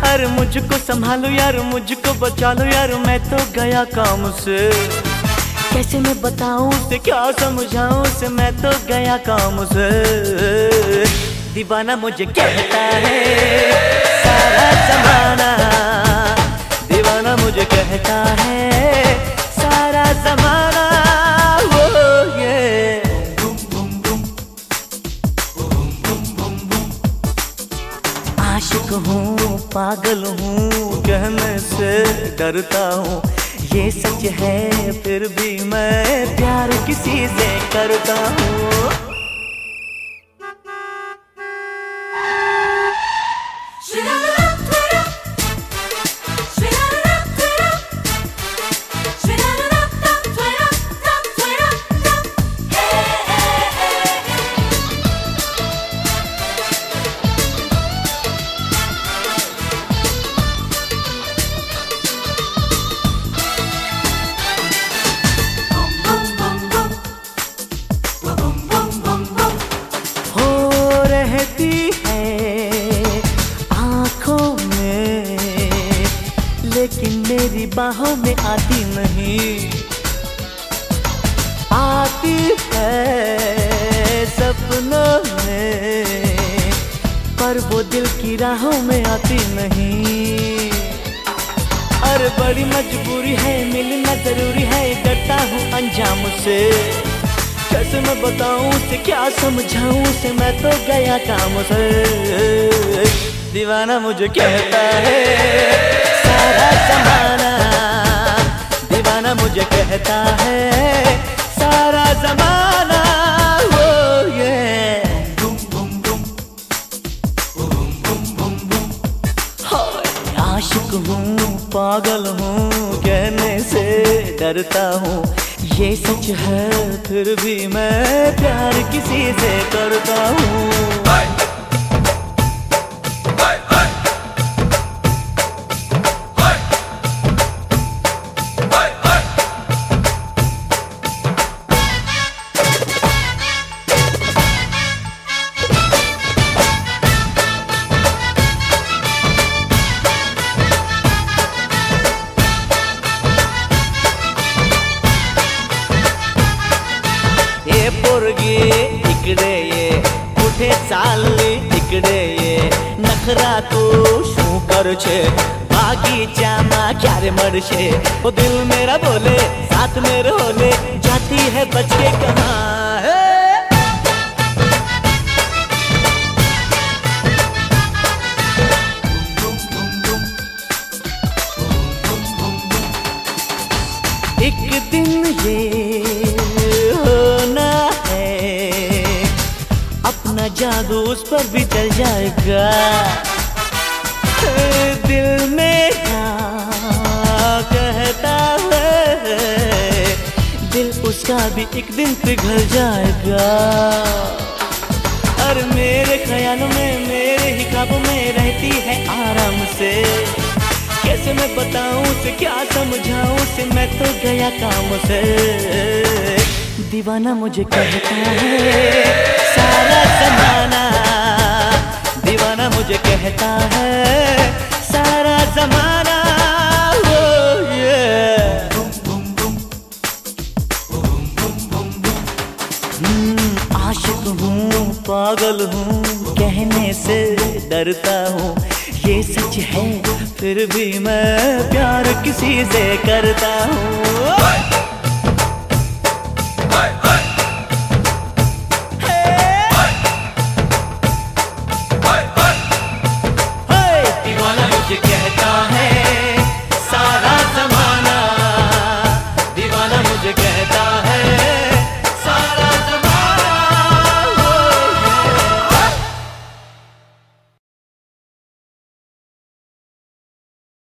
अरे मुझको संभालो यार, मुझको बचा लो यार, मैं तो गया काम से। कैसे मैं बताऊं उसे, क्या समझाऊं उसे, मैं तो गया काम से। दीवाना मुझे कहता है सारा जमाना, दीवाना मुझे कहता है सारा जमाना। वो ये आशिक हूँ, पागल हूँ, कहने से डरता हूँ। ये सच है फिर भी मैं प्यार किसी से करता हूँ। लेकिन मेरी बाहों में आती नहीं, आती है सपनों में, पर वो दिल की राहों में आती नहीं। अरे बड़ी मजबूरी है, मिलना जरूरी है, डरता हूँ अंजाम से। कैसे मैं बताऊँ उसे, क्या समझाऊँ उसे, मैं तो गया काम से। दीवाना मुझे कहता है सारा जमाना, दीवाना मुझे कहता है सारा जमाना। वो ये आशिक हूँ, पागल हूँ, कहने से डरता हूँ। ये सच है फिर भी मैं प्यार किसी से करता हूँ। इकडे ये कुठे चालली तिकडे ये, नखरा तू शू कर छे, बागीचामा क्यारे मरशे। ओ दिल मेरा बोले साथ में रोले, जाती है बच के कहाँ है। एक दिन ये होना है, अपना जादू उस पर भी चल जाएगा। दिल मेरा कहता है, दिल उसका भी एक दिन पिघल जाएगा। और मेरे ख्यालों में, मेरे ही ख्वाबों में रहती है आराम से। कैसे मैं बताऊं उसे, क्या समझाऊं उसे, मैं तो गया काम से। दीवाना मुझे कहता है सारा जमाना, दीवाना मुझे कहता है सारा जमाना। वो ये आशिक हूँ, पागल हूँ, कहने से डरता हूँ। ये सच है फिर भी मैं प्यार किसी से करता हूँ।